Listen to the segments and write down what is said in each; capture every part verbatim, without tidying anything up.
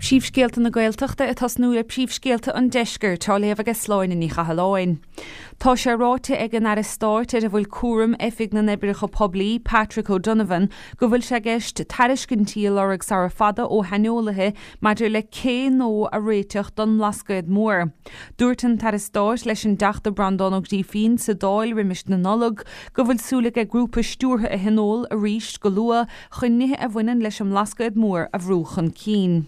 Príomhscéalta na Gaeltachta atá snú le príomhscéalta an deisceir tá léamh agus sláine ní chahaláin. Tá sé ráte ag an aristáit ar a bhfuil cuaram efig na nebricha poblí Patrick O'Donovan go bhfuil sé gceist tariscintí lorag sa fada ó heneolathe maidir le cé nó a réiteach don lascaid mór. Dúirt an taristáit leis an deachta brandánach dí fin sa dáil riimiist na nolog go bhfuil súla ag grúpa stúrtha a henol a ríist go lua chunnithe a bhainean leis an lascaid mór a bhrúchan cín.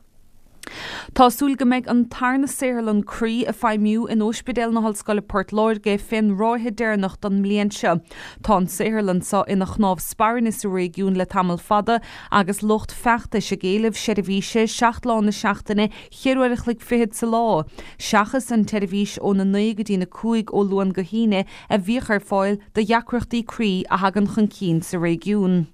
Tásúil go méid an tarna Saorlan Cree a feimiú in Ospidéal na Hallscoile Port Lord ge fin ráithe déirnach don mblianseo. Tá an Saorlan sa ina chnámh sparin is a régiún le tamil fada agus lucht feachta se géalah seirbhíse seacht lá na seachtainna chearúirich le fihead sa lá. Seachas an teirvís ó na naig go dtí na cúig ó luan go híine a bhíoch ar fáil de dheacreachtaí Cree a hagan chun cín sa régiún.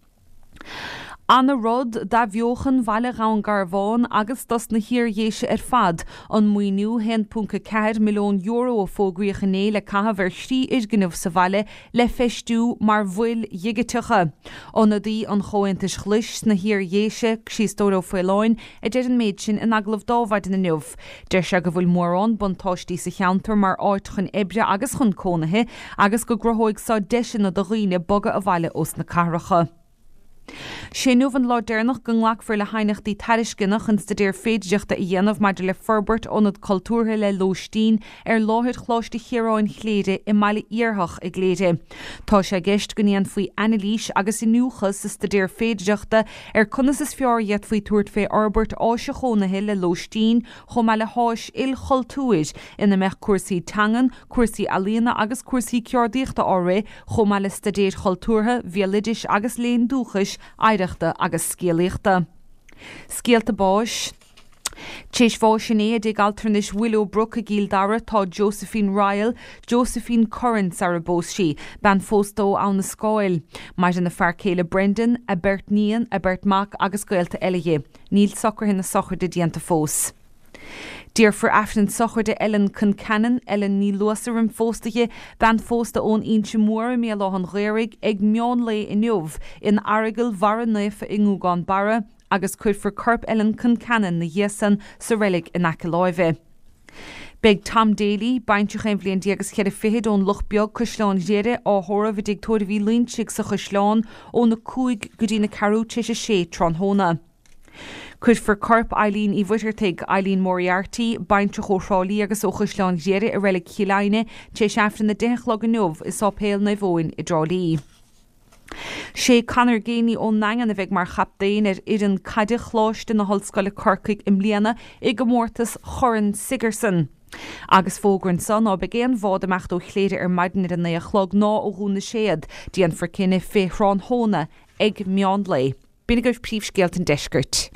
Anna Rod da bheochan bhaile rán garbháin agus dos na hir dhéise ar fad an muoinú hen punca ceir milliún euro ó fógraíochané le caithbhar srí isgnamh sa bhaile le feistú mar bhfuil dhigeitucha. Onadí an chointis chluis na hir dhéise síostóra foiáin a deir an méid sin in aglah dámhaid na nuamh. Deir se go bhfuil mórrán buntáistí sa cheantar mar áit chun ibre agus chun cónathe agus go grothóig sa deisina do riine boga a bhaile os na caracha. sé nuhan lá déirnach go nglachfar le hainachtaí tariscinnach an stadéir féidideachta i dhéanamh maidir le forbert ónad cultúrtha le lóistín ar láthir chláiste chéaráin chléide i mbaile iarthach ag léide. Tá sé gceist go níon faoi Annalís agus i nuachas sa stadéir féidideachta ar conas is fearriad faoi tuairt fé Albert áise chónathe le lóistín chomh le háis il chultúid ina meach cuasaí tangan, cuasaí alíana agus cuasaí ceardaíochta ára chomh le stadéir chultúrtha, bhealaidiis agus léon dúchais aireachta agus scéalaíochta. Scéalta báis. Téis bháisina ag alternis Willow Brook a gíl dara tá Josephine Ryle, Josephine Currants ar a bós si, ban fóstó an na scáil. Mar na fearcéile Brendan, a Bert Nían, a Bert Mac agus Gaelta Elige. Níl sochar hinna sochar de dianta fós. Dear for afternoon sochar de Ellen Concannon, Ellen ní luasar an fóstaige, ban fósta ón inse mór mé lá an réirig ag meán le in neomh in Arigil Vara Nufa i Ngúgán Bara agus cuid for Corp Ellen Concannon na dhéasan sa relic in Acaláive. Big Tom Daly, baintach an bblion agus chead a fihead ón luchbeag cosláán géire á thóra bhí digtóir bhí líonsigh sa chosláán ó na cúig go dtí na carú teise sé tronhóna. Cuid for Corp Eileen i bhuiirteigh Eileen Moriarty, baintach ó Shrálaí agus ó chosláán géire a relic chialáine té seaftan na deichlog an nuamh is ápéal na bhóin i Drálaí. sé canar géine ó nangan a bheith mar chapdain ar idir caiide chláiste na Hallscoile Corcaigh im bliana i go mórtas Chorann Sigerson. Agus fógrann san á begéan bhád amach ó chléide ar maidin ar na chlog ná ó húna séad díon for cinenne fé thrán hóna ag meán lei. Bína goibh príomhscéalt an deiscirt.